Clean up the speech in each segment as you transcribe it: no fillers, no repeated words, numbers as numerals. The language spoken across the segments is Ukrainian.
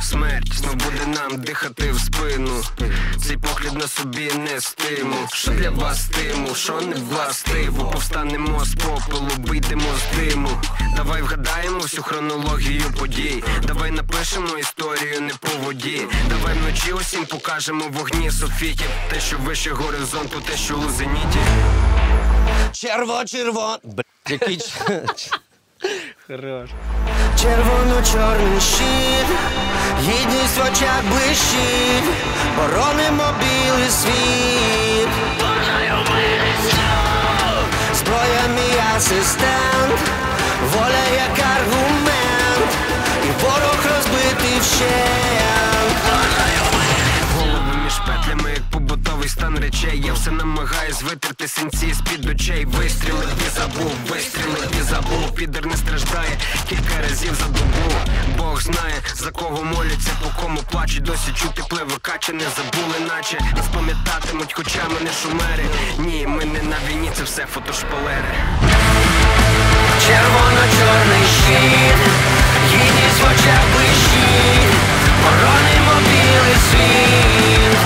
Смерть знов буде нам дихати в спину. Цей погляд на собі не стимул. Що для вас стимул, що не властиво. Повстанемо з попелу, вийдемо з диму. Давай вгадаємо всю хронологію подій. Давай напишемо історію не по воді. Давай вночі усім покажемо вогні софітів. Те, що вище горизонту, те, що у зеніті. Черво-червон. Який Хорош. Червоно-чорний щит, гідність в очах блищить, боронимо білий світ. Зброя мій асистент, воля як аргумент, і ворог розбитий вщент. Голови між петлями, як побутовий стан речей. Я все намагаюсь витерти синці з-під очей. Вистрілив і забув, вистрілив і забув. Підер не страждає кілька разів за добу. Бог знає, за кого моляться, по кому плачуть. Досі чути пливокаче, не забули, наче нас пам'ятатимуть, хоча ми не шумери. Ні, ми не на війні, це все фотошпалери. Червоно-чорний щит, гідність в очах блищить, боронимо білий світ.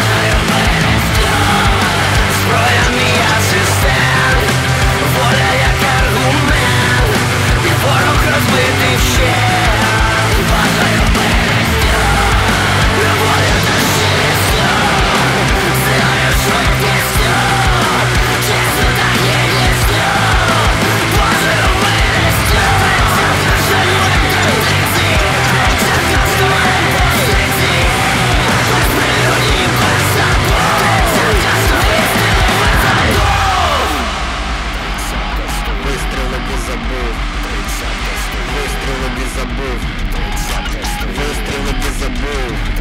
Зброя мій асистент, воля як аргумент, і ворог розбитий вщент. Бажаю берегтя, воля та чисто, знаю, що пісня, чесно та єдність. Бажаю берегтя, бажаю традиції, кастової позиції, без прильотів, без забот, кастової Вистрілив і забув. Вистрілив і забув. Вистрілив і забув.